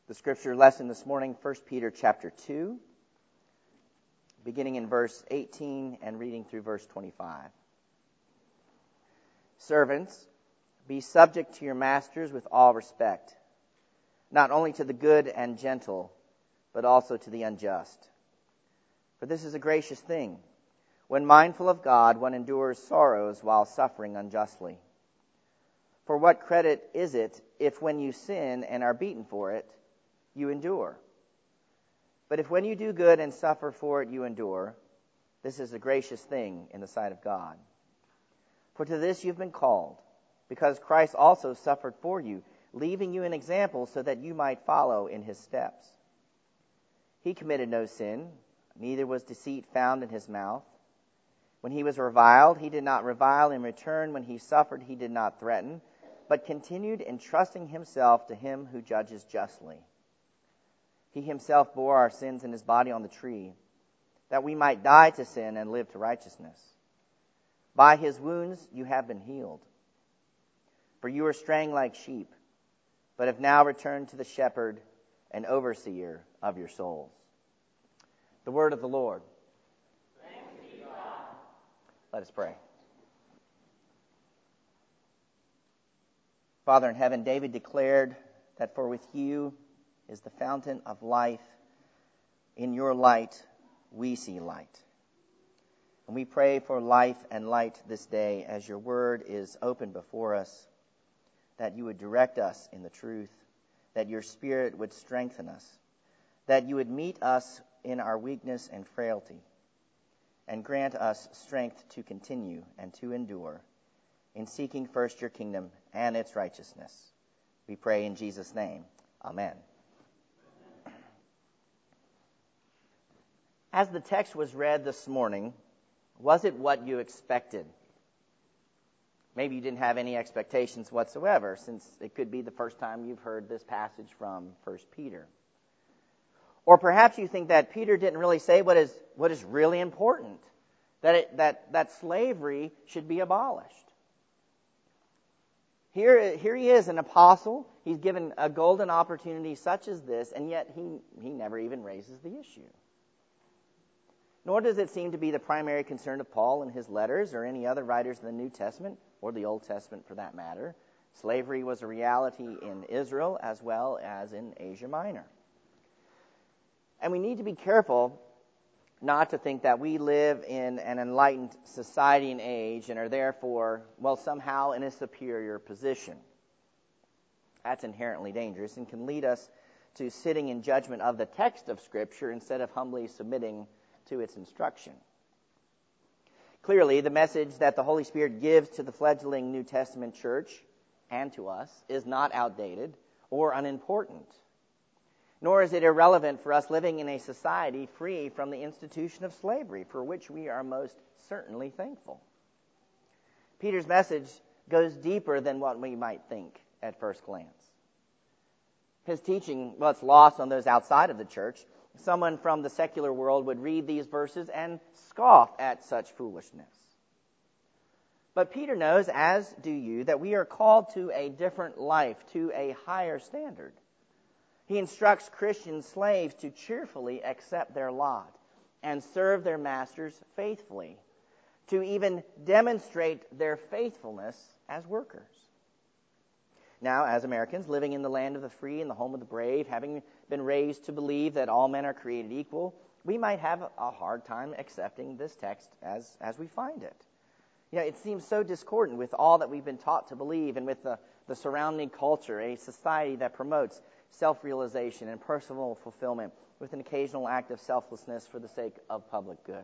The scripture lesson this morning, 1 Peter chapter 2, beginning in verse 18 and reading through verse 25. Servants, be subject to your masters with all respect, not only to the good and gentle, but also to the unjust. For this is a gracious thing. When mindful of God, one endures sorrows while suffering unjustly. For what credit is it if when you sin and are beaten for it, you endure? But if when you do good and suffer for it, you endure, this is a gracious thing in the sight of God. For to this you've been called, because Christ also suffered for you, leaving you an example so that you might follow in his steps. He committed no sin, neither was deceit found in his mouth. When he was reviled, he did not revile in return. When he suffered, he did not threaten, but continued entrusting himself to him who judges justly. He himself bore our sins in his body on the tree, that we might die to sin and live to righteousness. By his wounds you have been healed. For you were straying like sheep, but have now returned to the shepherd and overseer of your souls. The word of the Lord. Thanks be to God. Let us pray. Father in heaven, David declared that for with you is the fountain of life. In your light, we see light. And we pray for life and light this day as your word is open before us, that you would direct us in the truth, that your Spirit would strengthen us, that you would meet us in our weakness and frailty, and grant us strength to continue and to endure in seeking first your kingdom and its righteousness. We pray in Jesus' name. Amen. As the text was read this morning, was it what you expected? Maybe you didn't have any expectations whatsoever, since it could be the first time you've heard this passage from 1 Peter. Or perhaps you think that Peter didn't really say what is really important, that slavery should be abolished. Here he is, an apostle. He's given a golden opportunity such as this, and yet he never even raises the issue. Nor does it seem to be the primary concern of Paul in his letters or any other writers in the New Testament, or the Old Testament for that matter. Slavery was a reality in Israel as well as in Asia Minor. And we need to be careful not to think that we live in an enlightened society and age and are therefore, somehow in a superior position. That's inherently dangerous and can lead us to sitting in judgment of the text of Scripture instead of humbly submitting to its instruction. Clearly, the message that the Holy Spirit gives to the fledgling New Testament church and to us is not outdated or unimportant. Nor is it irrelevant for us living in a society free from the institution of slavery, for which we are most certainly thankful. Peter's message goes deeper than what we might think at first glance. His teaching, it's lost on those outside of the church. Someone from the secular world would read these verses and scoff at such foolishness. But Peter knows, as do you, that we are called to a different life, to a higher standard. He instructs Christian slaves to cheerfully accept their lot and serve their masters faithfully, to even demonstrate their faithfulness as workers. Now, as Americans living in the land of the free and the home of the brave, having been raised to believe that all men are created equal, we might have a hard time accepting this text as we find it. It seems so discordant with all that we've been taught to believe and with the surrounding culture, a society that promotes self-realization and personal fulfillment with an occasional act of selflessness for the sake of public good.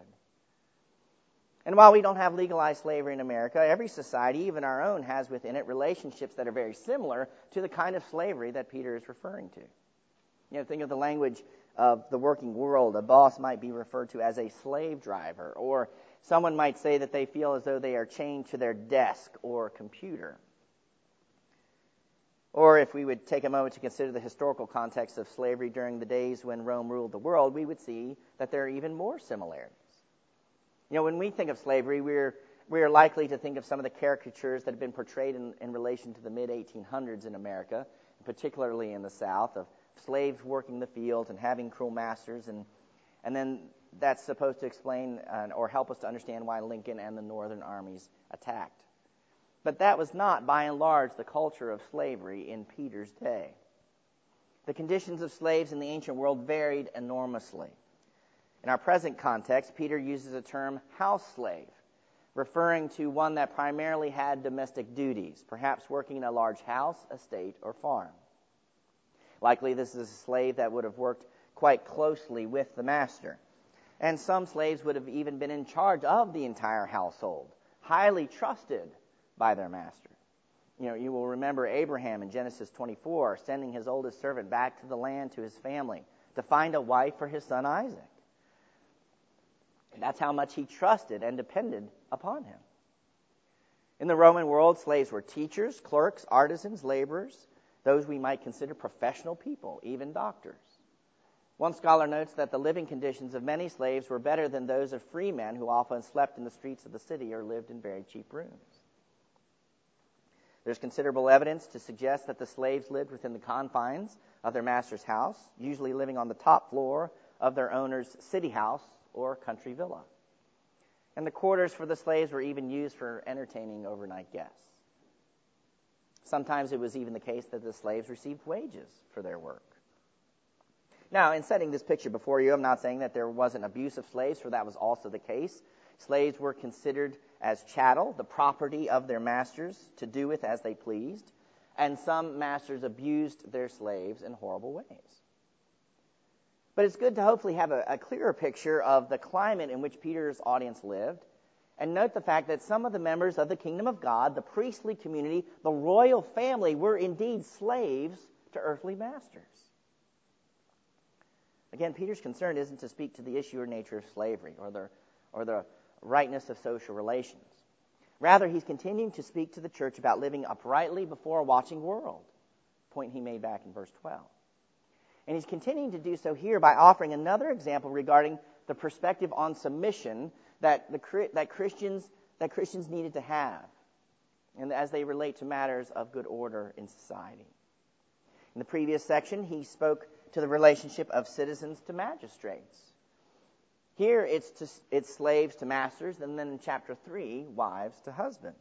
And while we don't have legalized slavery in America, every society, even our own, has within it relationships that are very similar to the kind of slavery that Peter is referring to. Think of the language of the working world. A boss might be referred to as a slave driver, or someone might say that they feel as though they are chained to their desk or computer. Or if we would take a moment to consider the historical context of slavery during the days when Rome ruled the world, we would see that there are even more similarities. When we think of slavery, we are likely to think of some of the caricatures that have been portrayed in relation to the mid-1800s in America, particularly in the South, of slaves working the fields and having cruel masters, and then that's supposed to explain or help us to understand why Lincoln and the Northern armies attacked. But that was not, by and large, the culture of slavery in Peter's day. The conditions of slaves in the ancient world varied enormously. In our present context, Peter uses the term house slave, referring to one that primarily had domestic duties, perhaps working in a large house, estate, or farm. Likely this is a slave that would have worked quite closely with the master. And some slaves would have even been in charge of the entire household, highly trusted by their master. You will remember Abraham in Genesis 24 sending his oldest servant back to the land to his family to find a wife for his son Isaac. That's how much he trusted and depended upon him. In the Roman world, slaves were teachers, clerks, artisans, laborers, those we might consider professional people, even doctors. One scholar notes that the living conditions of many slaves were better than those of free men who often slept in the streets of the city or lived in very cheap rooms. There's considerable evidence to suggest that the slaves lived within the confines of their master's house, usually living on the top floor of their owner's city house or country villa. And the quarters for the slaves were even used for entertaining overnight guests. Sometimes it was even the case that the slaves received wages for their work. Now, in setting this picture before you, I'm not saying that there wasn't abuse of slaves, for that was also the case. Slaves were considered as chattel, the property of their masters, to do with as they pleased, and some masters abused their slaves in horrible ways. But it's good to hopefully have a clearer picture of the climate in which Peter's audience lived, and note the fact that some of the members of the kingdom of God, the priestly community, the royal family, were indeed slaves to earthly masters. Again, Peter's concern isn't to speak to the issue or nature of slavery or the rightness of social relations. Rather, he's continuing to speak to the church about living uprightly before a watching world, point he made back in verse 12. And he's continuing to do so here by offering another example regarding the perspective on submission that Christians needed to have, and as they relate to matters of good order in society. In the previous section, he spoke to the relationship of citizens to magistrates. Here, it's slaves to masters, and then in chapter 3, wives to husbands.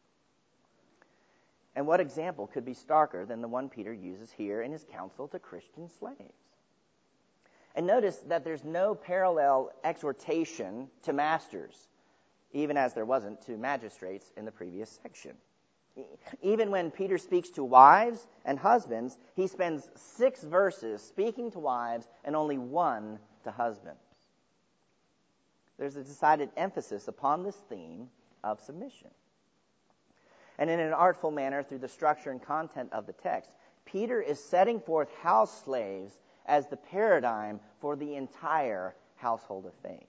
And what example could be starker than the one Peter uses here in his counsel to Christian slaves? And notice that there's no parallel exhortation to masters, even as there wasn't to magistrates in the previous section. Even when Peter speaks to wives and husbands, he spends 6 verses speaking to wives and only 1 to husbands. There's a decided emphasis upon this theme of submission. And in an artful manner, through the structure and content of the text, Peter is setting forth house slaves as the paradigm for the entire household of faith.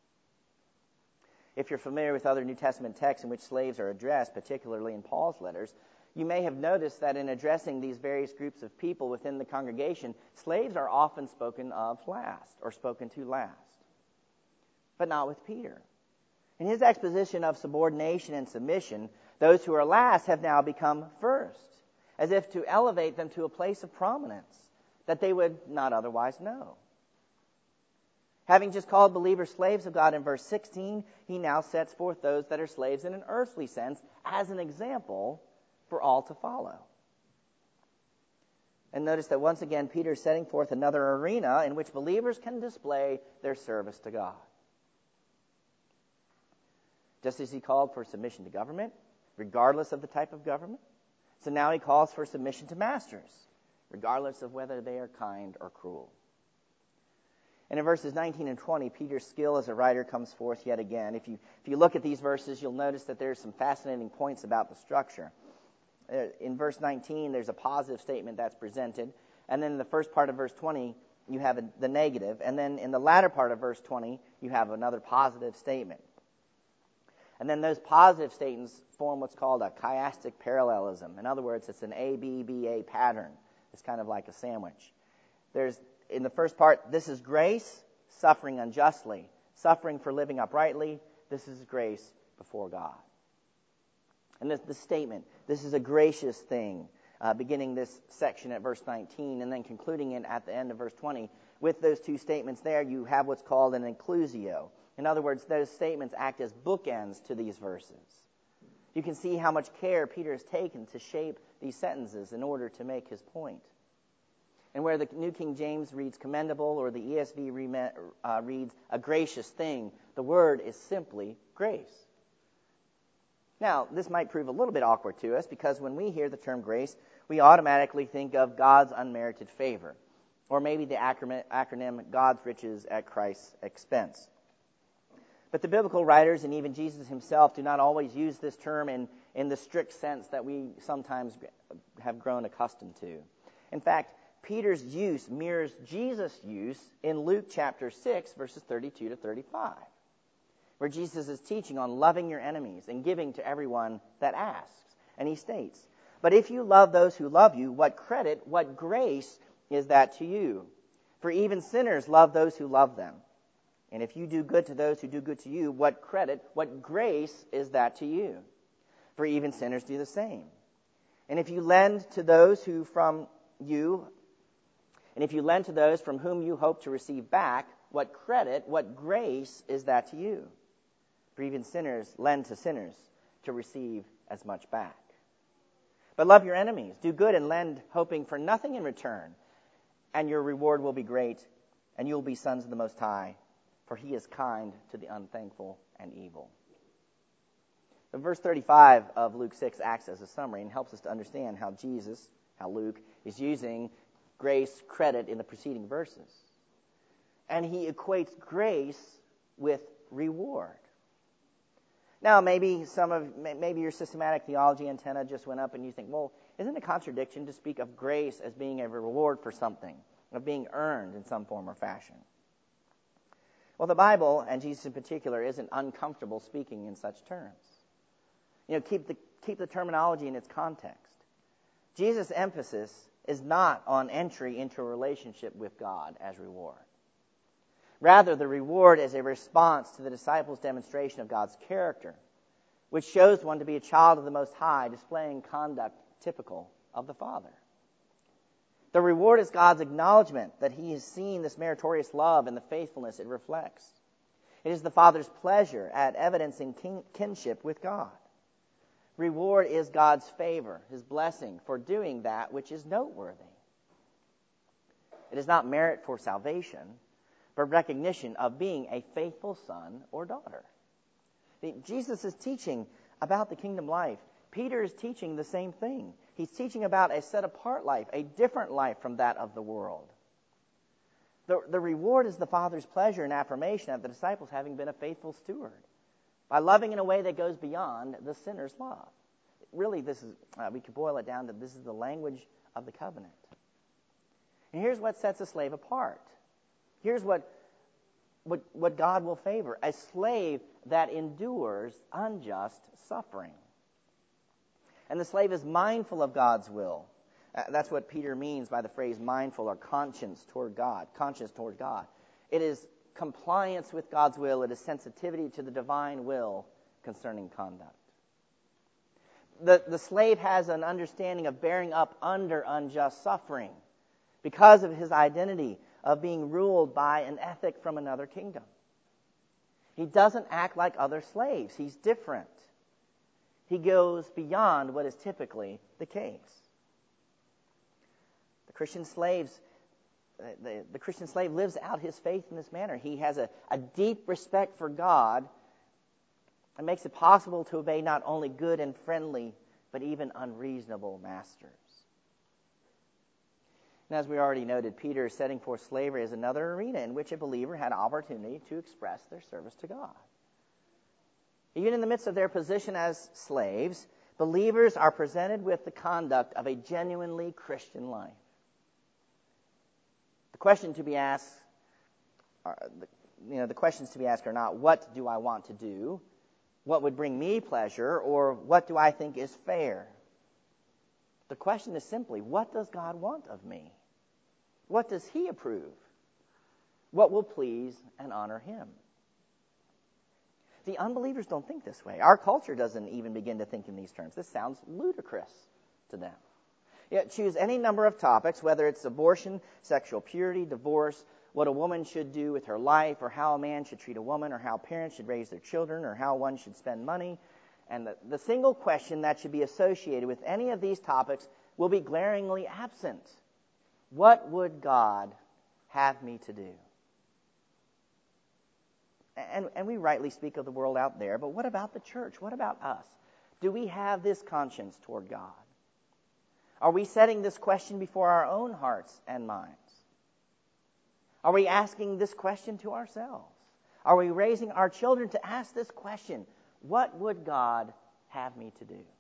If you're familiar with other New Testament texts in which slaves are addressed, particularly in Paul's letters, you may have noticed that in addressing these various groups of people within the congregation, slaves are often spoken of last or spoken to last. But not with Peter. In his exposition of subordination and submission, those who are last have now become first, as if to elevate them to a place of prominence that they would not otherwise know. Having just called believers slaves of God in verse 16, he now sets forth those that are slaves in an earthly sense as an example for all to follow. And notice that once again, Peter is setting forth another arena in which believers can display their service to God. Just as he called for submission to government, regardless of the type of government, so now he calls for submission to masters, regardless of whether they are kind or cruel. And in verses 19 and 20, Peter's skill as a writer comes forth yet again. If you look at these verses, you'll notice that there's some fascinating points about the structure. In verse 19, there's a positive statement that's presented. And then in the first part of verse 20, you have the negative. And then in the latter part of verse 20, you have another positive statement. And then those positive statements form what's called a chiastic parallelism. In other words, it's an A-B-B-A pattern. It's kind of like a sandwich. In the first part, this is grace, suffering unjustly. Suffering for living uprightly, this is grace before God. And the statement, this is a gracious thing. beginning this section at verse 19 and then concluding it at the end of verse 20. With those two statements there, you have what's called an inclusio. In other words, those statements act as bookends to these verses. You can see how much care Peter has taken to shape these sentences in order to make his point. And where the New King James reads commendable or the ESV reads a gracious thing, the word is simply grace. Now, this might prove a little bit awkward to us because when we hear the term grace, we automatically think of God's unmerited favor, or maybe the acronym God's riches at Christ's expense. But the biblical writers and even Jesus himself do not always use this term in the strict sense that we sometimes have grown accustomed to. In fact, Peter's use mirrors Jesus' use in Luke chapter 6, verses 32 to 35, where Jesus is teaching on loving your enemies and giving to everyone that asks. And he states, "But if you love those who love you, what credit, what grace is that to you? For even sinners love those who love them. And if you do good to those who do good to you, what credit, what grace is that to you? For even sinners do the same. And if you lend to those from whom you hope to receive back, what credit, what grace is that to you? For even sinners lend to sinners to receive as much back. But love your enemies, do good and lend, hoping for nothing in return, and your reward will be great, and you will be sons of the Most High, for he is kind to the unthankful and evil." The verse 35 of Luke 6 acts as a summary and helps us to understand how Luke is using grace, credit in the preceding verses. And he equates grace with reward. Now, maybe your systematic theology antenna just went up and you think, well, isn't it a contradiction to speak of grace as being a reward for something, of being earned in some form or fashion? Well, the Bible, and Jesus in particular, isn't uncomfortable speaking in such terms. Keep the terminology in its context. Jesus' emphasis is not on entry into a relationship with God as reward. Rather, the reward is a response to the disciples' demonstration of God's character, which shows one to be a child of the Most High, displaying conduct typical of the Father. The reward is God's acknowledgement that he has seen this meritorious love and the faithfulness it reflects. It is the Father's pleasure at evidencing kinship with God. Reward is God's favor, his blessing for doing that which is noteworthy. It is not merit for salvation, but recognition of being a faithful son or daughter. Jesus is teaching about the kingdom life. Peter is teaching the same thing. He's teaching about a set-apart life, a different life from that of the world. The reward is the Father's pleasure and affirmation of the disciples having been a faithful steward by loving in a way that goes beyond the sinner's love. Really, this is we could boil it down to this is the language of the covenant. And here's what sets a slave apart. Here's what God will favor: a slave that endures unjust suffering. And the slave is mindful of God's will. That's what Peter means by the phrase mindful or conscience toward God. It is compliance with God's will. It is sensitivity to the divine will concerning conduct. The slave has an understanding of bearing up under unjust suffering because of his identity of being ruled by an ethic from another kingdom. He doesn't act like other slaves. He's different. He goes beyond what is typically the case. The Christian slave lives out his faith in this manner. He has a deep respect for God and makes it possible to obey not only good and friendly, but even unreasonable masters. And as we already noted, Peter is setting forth slavery as another arena in which a believer had opportunity to express their service to God. Even in the midst of their position as slaves, believers are presented with the conduct of a genuinely Christian life. The questions to be asked are not, what do I want to do? What would bring me pleasure? Or what do I think is fair? The question is simply, what does God want of me? What does he approve? What will please and honor him? The unbelievers don't think this way. Our culture doesn't even begin to think in these terms. This sounds ludicrous to them. Choose any number of topics, whether it's abortion, sexual purity, divorce, what a woman should do with her life, or how a man should treat a woman, or how parents should raise their children, or how one should spend money. And the single question that should be associated with any of these topics will be glaringly absent. What would God have me to do? And we rightly speak of the world out there, but what about the church? What about us? Do we have this conscience toward God? Are we setting this question before our own hearts and minds? Are we asking this question to ourselves? Are we raising our children to ask this question? What would God have me to do?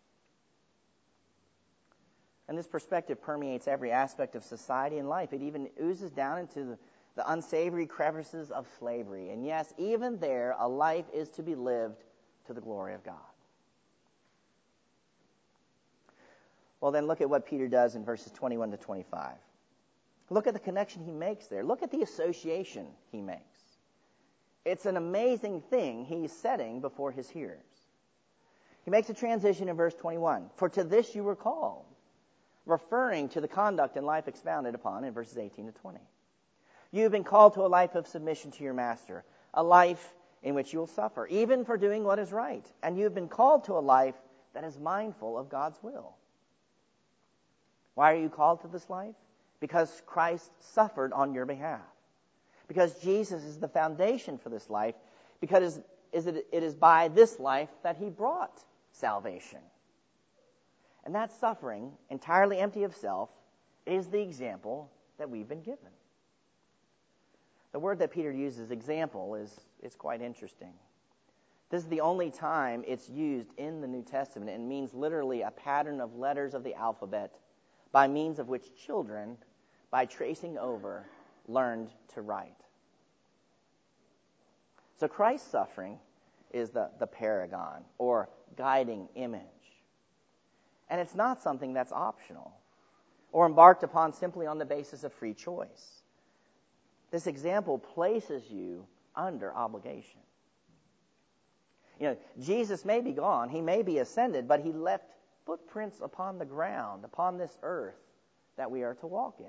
And this perspective permeates every aspect of society and life. It even oozes down into the unsavory crevices of slavery. And yes, even there, a life is to be lived to the glory of God. Well, then look at what Peter does in verses 21 to 25. Look at the connection he makes there. Look at the association he makes. It's an amazing thing he's setting before his hearers. He makes a transition in verse 21. For to this you were called, referring to the conduct and life expounded upon in verses 18 to 20. You have been called to a life of submission to your master, a life in which you will suffer, even for doing what is right. And you have been called to a life that is mindful of God's will. Why are you called to this life? Because Christ suffered on your behalf. Because Jesus is the foundation for this life. Because it is by this life that he brought salvation. And that suffering, entirely empty of self, is the example that we've been given. The word that Peter uses, example, is quite interesting. This is the only time it's used in the New Testament. It means literally a pattern of letters of the alphabet by means of which children, by tracing over, learned to write. So Christ's suffering is the paragon or guiding image. And it's not something that's optional or embarked upon simply on the basis of free choice. This example places you under obligation. Jesus may be gone, he may be ascended, but he left footprints upon the ground, upon this earth that we are to walk in.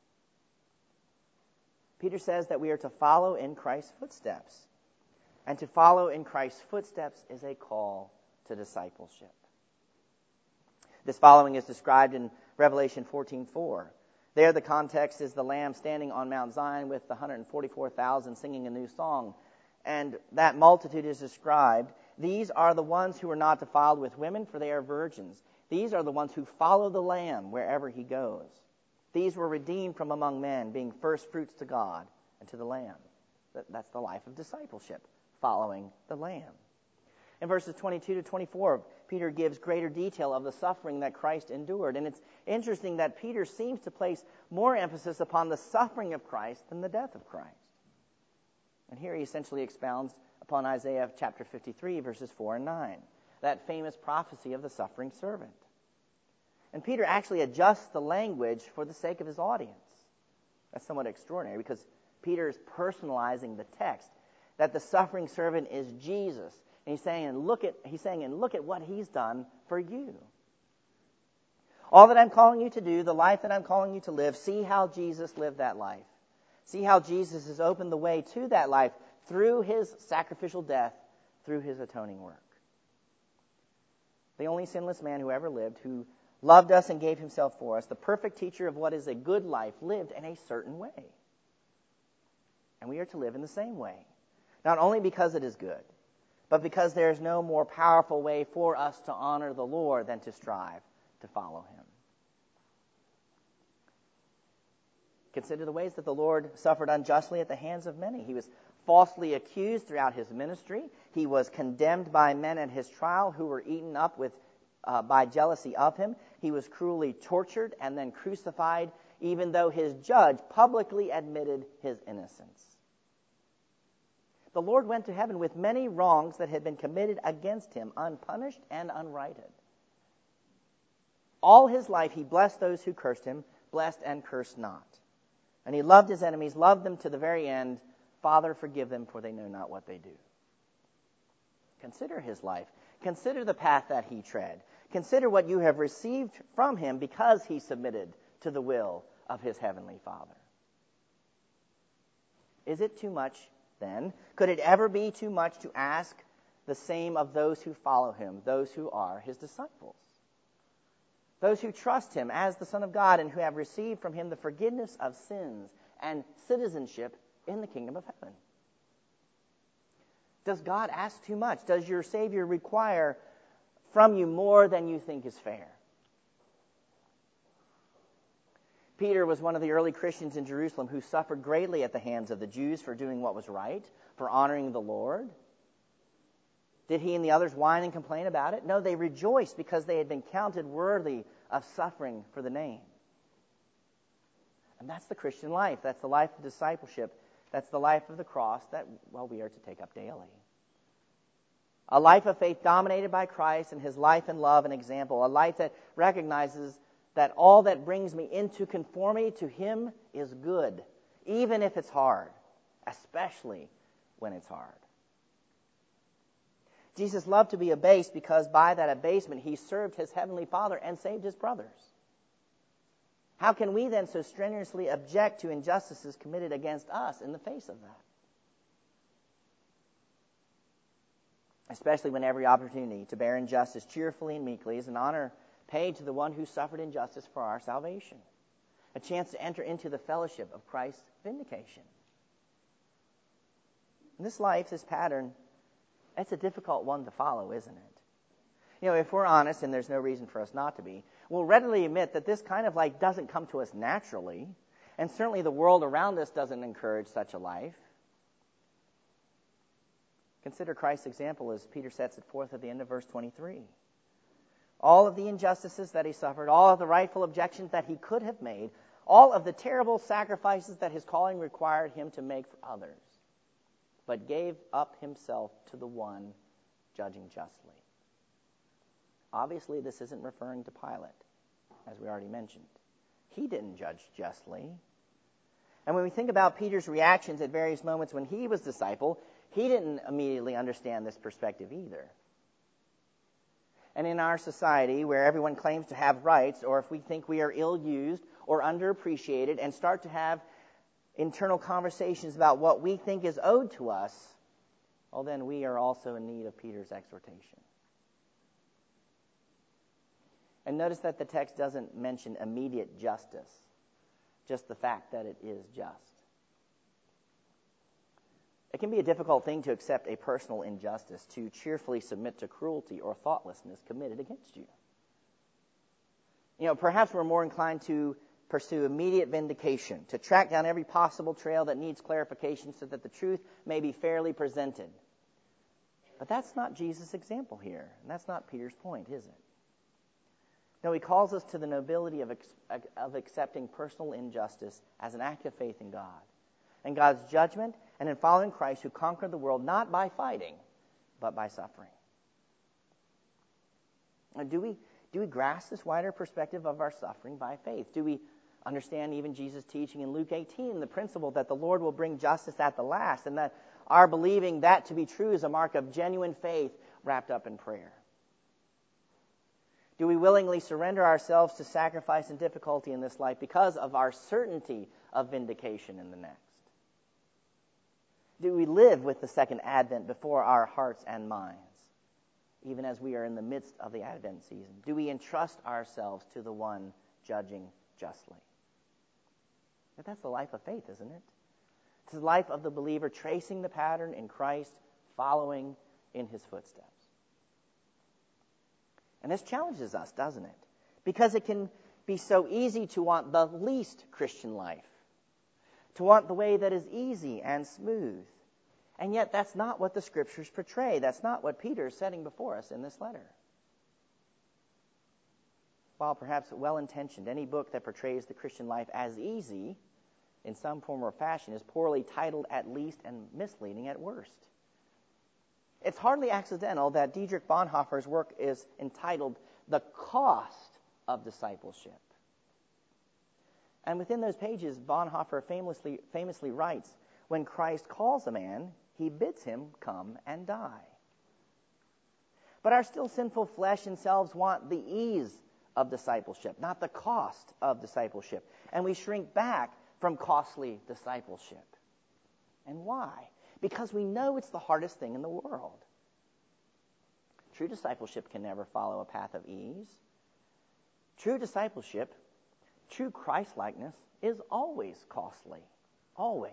Peter says that we are to follow in Christ's footsteps. And to follow in Christ's footsteps is a call to discipleship. This following is described in Revelation 14:4. There the context is the Lamb standing on Mount Zion with the 144,000 singing a new song. And that multitude is described. These are the ones who are not defiled with women, for they are virgins. These are the ones who follow the Lamb wherever he goes. These were redeemed from among men, being first fruits to God and to the Lamb. That's the life of discipleship, following the Lamb. In verses 22 to 24, Peter gives greater detail of the suffering that Christ endured. And it's interesting that Peter seems to place more emphasis upon the suffering of Christ than the death of Christ. And here he essentially expounds upon Isaiah chapter 53, verses 4 and 9, that famous prophecy of the suffering servant. And Peter actually adjusts the language for the sake of his audience. That's somewhat extraordinary because Peter is personalizing the text, that the suffering servant is Jesus. And he's saying, and look at what he's done for you. All that I'm calling you to do, the life that I'm calling you to live, see how Jesus lived that life. See how Jesus has opened the way to that life through his sacrificial death, through his atoning work. The only sinless man who ever lived, who loved us and gave himself for us, the perfect teacher of what is a good life, lived in a certain way. And we are to live in the same way. Not only because it is good, but because there is no more powerful way for us to honor the Lord than to strive to follow him. Consider the ways that the Lord suffered unjustly at the hands of many. He was falsely accused throughout his ministry. He was condemned by men at his trial who were eaten up by jealousy of him. He was cruelly tortured and then crucified, even though his judge publicly admitted his innocence. The Lord went to heaven with many wrongs that had been committed against him, unpunished and unrighted. All his life he blessed those who cursed him, blessed and cursed not. And he loved his enemies, loved them to the very end. Father, forgive them, for they know not what they do. Consider his life. Consider the path that he tread. Consider what you have received from him because he submitted to the will of his heavenly Father. Is it too much, then? Could it ever be too much to ask the same of those who follow him, those who are his disciples? Those who trust him as the Son of God and who have received from him the forgiveness of sins and citizenship in the kingdom of heaven. Does God ask too much? Does your Savior require from you more than you think is fair? Peter was one of the early Christians in Jerusalem who suffered greatly at the hands of the Jews for doing what was right, for honoring the Lord. Did he and the others whine and complain about it? No, they rejoiced because they had been counted worthy of suffering for the name. And that's the Christian life. That's the life of discipleship. That's the life of the cross that, well, we are to take up daily. A life of faith dominated by Christ and his life and love and example. A life that recognizes that all that brings me into conformity to him is good, even if it's hard, especially when it's hard. Jesus loved to be abased because by that abasement he served his heavenly Father and saved his brothers. How can we then so strenuously object to injustices committed against us in the face of that? Especially when every opportunity to bear injustice cheerfully and meekly is an honor paid to the one who suffered injustice for our salvation. A chance to enter into the fellowship of Christ's vindication. In this life, this pattern, it's a difficult one to follow, isn't it? You know, if we're honest, and there's no reason for us not to be, we'll readily admit that this kind of life doesn't come to us naturally, and certainly the world around us doesn't encourage such a life. Consider Christ's example as Peter sets it forth at the end of verse 23. All of the injustices that he suffered, all of the rightful objections that he could have made, all of the terrible sacrifices that his calling required him to make for others, but gave up himself to the one judging justly. Obviously, this isn't referring to Pilate, as we already mentioned. He didn't judge justly. And when we think about Peter's reactions at various moments when he was disciple, he didn't immediately understand this perspective either. And in our society, where everyone claims to have rights, or if we think we are ill-used or underappreciated and start to have internal conversations about what we think is owed to us, well, then we are also in need of Peter's exhortation. And notice that the text doesn't mention immediate justice, just the fact that it is just. It can be a difficult thing to accept a personal injustice, to cheerfully submit to cruelty or thoughtlessness committed against you. You know, perhaps we're more inclined to pursue immediate vindication, to track down every possible trail that needs clarification so that the truth may be fairly presented. But that's not Jesus' example here, and that's not Peter's point, is it? No, he calls us to the nobility of accepting personal injustice as an act of faith in God and God's judgment, and in following Christ who conquered the world not by fighting, but by suffering. Now, do we grasp this wider perspective of our suffering by faith? Do we understand even Jesus' teaching in Luke 18, the principle that the Lord will bring justice at the last, and that our believing that to be true is a mark of genuine faith wrapped up in prayer? Do we willingly surrender ourselves to sacrifice and difficulty in this life because of our certainty of vindication in the next? Do we live with the second advent before our hearts and minds, even as we are in the midst of the Advent season? Do we entrust ourselves to the one judging justly? But that's the life of faith, isn't it? It's the life of the believer tracing the pattern in Christ, following in his footsteps. And this challenges us, doesn't it? Because it can be so easy to want the least Christian life, to want the way that is easy and smooth. And yet that's not what the Scriptures portray. That's not what Peter is setting before us in this letter. While perhaps well-intentioned, any book that portrays the Christian life as easy in some form or fashion is poorly titled at least and misleading at worst. It's hardly accidental that Dietrich Bonhoeffer's work is entitled The Cost of Discipleship. And within those pages, Bonhoeffer famously writes, when Christ calls a man, he bids him come and die. But our still sinful flesh and selves want the ease of discipleship, not the cost of discipleship. And we shrink back from costly discipleship. And why? Because we know it's the hardest thing in the world. True discipleship can never follow a path of ease. True discipleship, true Christ-likeness, is always costly. Always.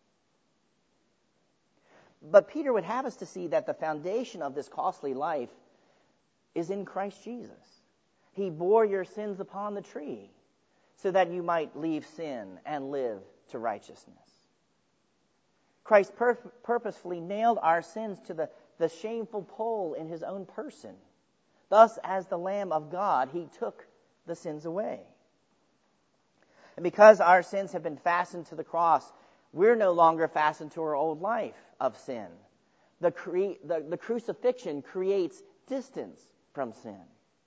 But Peter would have us to see that the foundation of this costly life is in Christ Jesus. He bore your sins upon the tree so that you might leave sin and live to righteousness. Christ purposefully nailed our sins to the shameful pole in his own person. Thus, as the Lamb of God, he took the sins away. And because our sins have been fastened to the cross, we're no longer fastened to our old life of sin. The crucifixion creates distance from sin.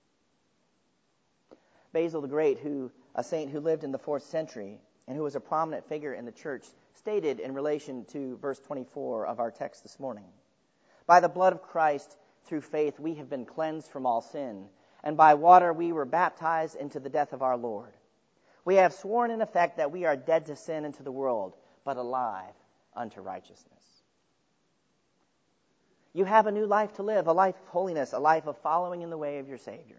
Basil the Great, a saint who lived in the 4th century and who was a prominent figure in the church, stated in relation to verse 24 of our text this morning, "By the blood of Christ, through faith, we have been cleansed from all sin, and by water we were baptized into the death of our Lord. We have sworn in effect that we are dead to sin and to the world, but alive unto righteousness." You have a new life to live, a life of holiness, a life of following in the way of your Savior.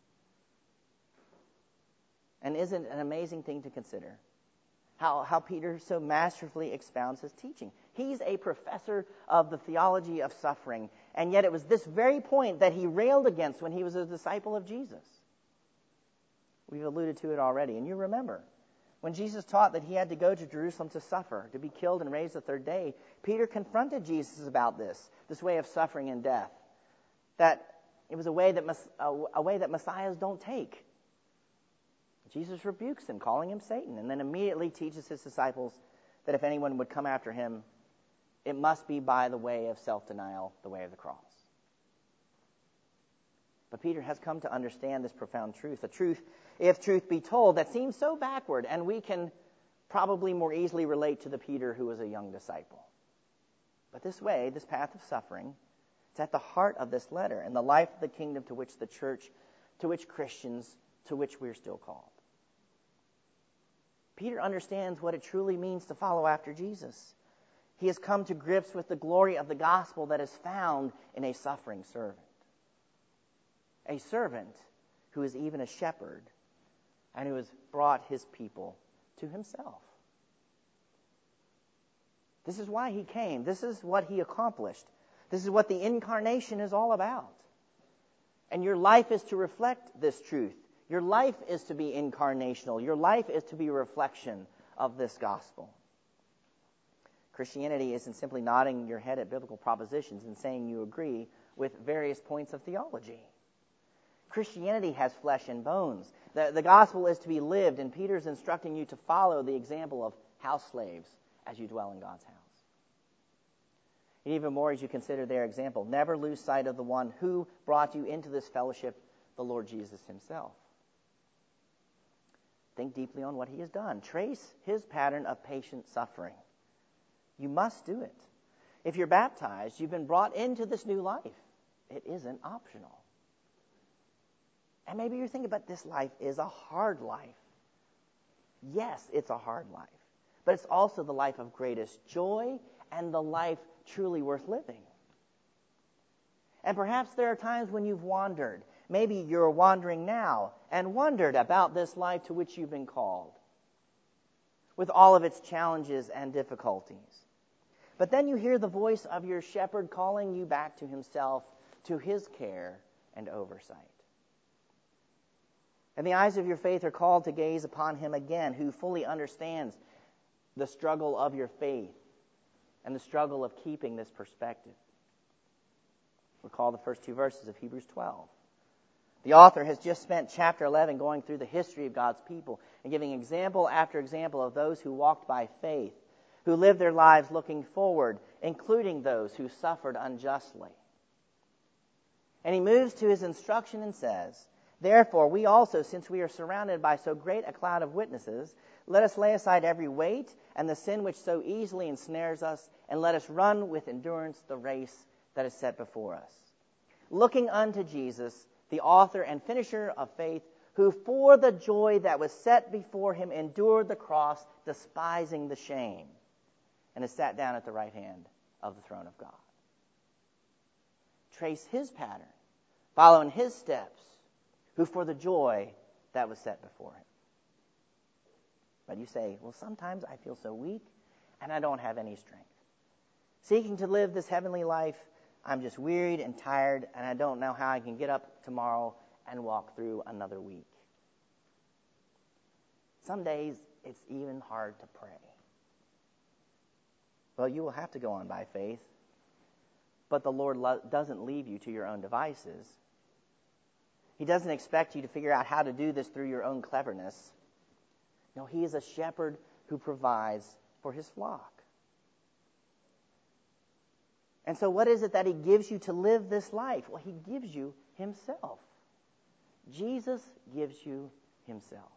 And isn't it an amazing thing to consider how Peter so masterfully expounds his teaching? He's a professor of the theology of suffering, and yet it was this very point that he railed against when he was a disciple of Jesus. We've alluded to it already, and you remember, when Jesus taught that he had to go to Jerusalem to suffer, to be killed and raised the third day, Peter confronted Jesus about this way of suffering and death, that it was a way that Messiahs don't take. Jesus rebukes him, calling him Satan, and then immediately teaches his disciples that if anyone would come after him, it must be by the way of self-denial, the way of the cross. But Peter has come to understand this profound truth, a truth, if truth be told, that seems so backward, and we can probably more easily relate to the Peter who was a young disciple. But this way, this path of suffering, it's at the heart of this letter and the life of the kingdom to which the church, to which Christians, to which we're still called. Peter understands what it truly means to follow after Jesus. He has come to grips with the glory of the gospel that is found in a suffering servant. A servant who is even a shepherd and who has brought his people to himself. This is why he came. This is what he accomplished. This is what the incarnation is all about. And your life is to reflect this truth. Your life is to be incarnational. Your life is to be a reflection of this gospel. Christianity isn't simply nodding your head at biblical propositions and saying you agree with various points of theology. Christianity has flesh and bones. The gospel is to be lived, and Peter's instructing you to follow the example of house slaves as you dwell in God's house. And even more as you consider their example, never lose sight of the one who brought you into this fellowship, the Lord Jesus himself. Think deeply on what he has done. Trace his pattern of patient suffering. You must do it. If you're baptized, you've been brought into this new life. It isn't optional. And maybe you're thinking, but this life is a hard life. Yes, it's a hard life. But it's also the life of greatest joy and the life truly worth living. And perhaps there are times when you've wandered. Maybe you're wandering now and wondered about this life to which you've been called, with all of its challenges and difficulties. But then you hear the voice of your shepherd calling you back to himself, to his care and oversight. And the eyes of your faith are called to gaze upon him again, who fully understands the struggle of your faith and the struggle of keeping this perspective. Recall the first two verses of Hebrews 12. The author has just spent chapter 11 going through the history of God's people and giving example after example of those who walked by faith, who lived their lives looking forward, including those who suffered unjustly. And he moves to his instruction and says, "Therefore, we also, since we are surrounded by so great a cloud of witnesses, let us lay aside every weight and the sin which so easily ensnares us, and let us run with endurance the race that is set before us. looking unto Jesus, the author and finisher of faith, who for the joy that was set before him endured the cross, despising the shame, and is sat down at the right hand of the throne of God. Trace his pattern, follow in his steps, who for the joy that was set before him. But you say, well, sometimes I feel so weak and I don't have any strength. Seeking to live this heavenly life, I'm just wearied and tired, and I don't know how I can get up tomorrow and walk through another week. Some days it's even hard to pray. Well, you will have to go on by faith, but the Lord doesn't leave you to your own devices. He doesn't expect you to figure out how to do this through your own cleverness. No, he is a shepherd who provides for his flock. And so what is it that he gives you to live this life? Well, he gives you himself. Jesus gives you himself.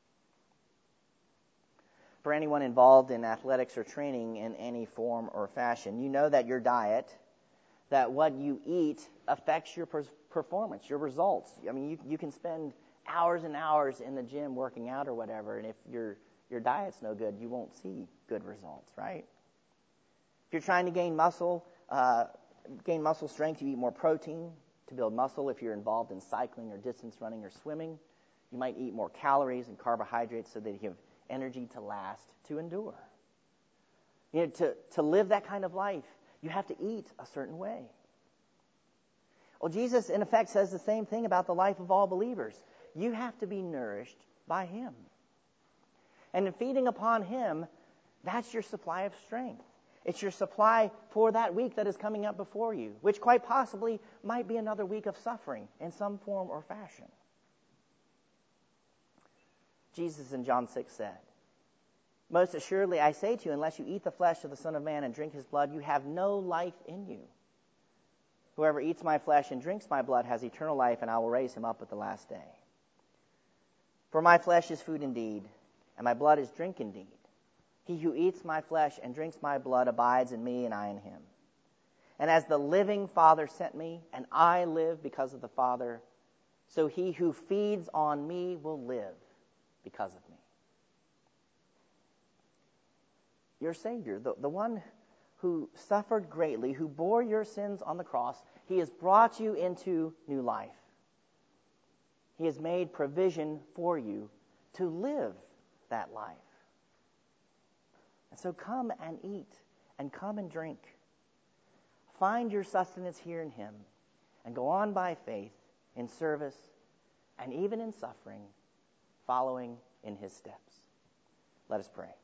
For anyone involved in athletics or training in any form or fashion, you know that your diet, that what you eat affects your performance, your results. I mean, you can spend hours and hours in the gym working out or whatever, and if your diet's no good, you won't see good results, right? If you're trying to gain muscle strength, you eat more protein to build muscle. If you're involved in cycling or distance running or swimming, you might eat more calories and carbohydrates so that you have energy to last, to endure. You know, to live that kind of life, you have to eat a certain way. Well, Jesus, in effect, says the same thing about the life of all believers. You have to be nourished by him. And in feeding upon him, that's your supply of strength. It's your supply for that week that is coming up before you, which quite possibly might be another week of suffering in some form or fashion. Jesus in John 6 said, "Most assuredly I say to you, unless you eat the flesh of the Son of Man and drink his blood, you have no life in you. Whoever eats my flesh and drinks my blood has eternal life, and I will raise him up at the last day. For my flesh is food indeed, and my blood is drink indeed. He who eats my flesh and drinks my blood abides in me, and I in him. And as the living Father sent me, and I live because of the Father, so he who feeds on me will live because of me." Your Savior, the one who suffered greatly, who bore your sins on the cross, he has brought you into new life. He has made provision for you to live that life. And so come and eat, and come and drink. Find your sustenance here in him, and go on by faith, in service, and even in suffering, following in his steps. Let us pray.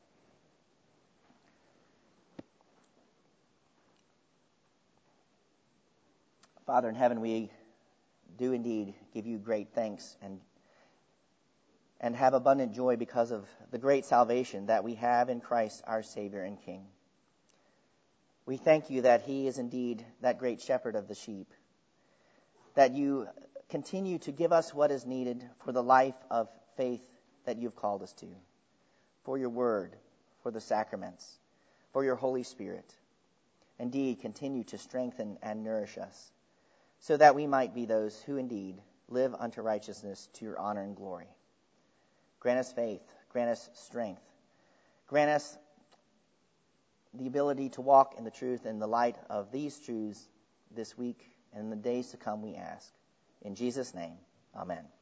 Father in heaven, we do indeed give you great thanks and have abundant joy because of the great salvation that we have in Christ our Savior and King. We thank you that he is indeed that great shepherd of the sheep, that you continue to give us what is needed for the life of faith that you've called us to, for your word, for the sacraments, for your Holy Spirit. Indeed, continue to strengthen and nourish us, so that we might be those who indeed live unto righteousness to your honor and glory. Grant us faith, grant us strength, grant us the ability to walk in the truth in the light of these truths this week and in the days to come, we ask. In Jesus' name, amen.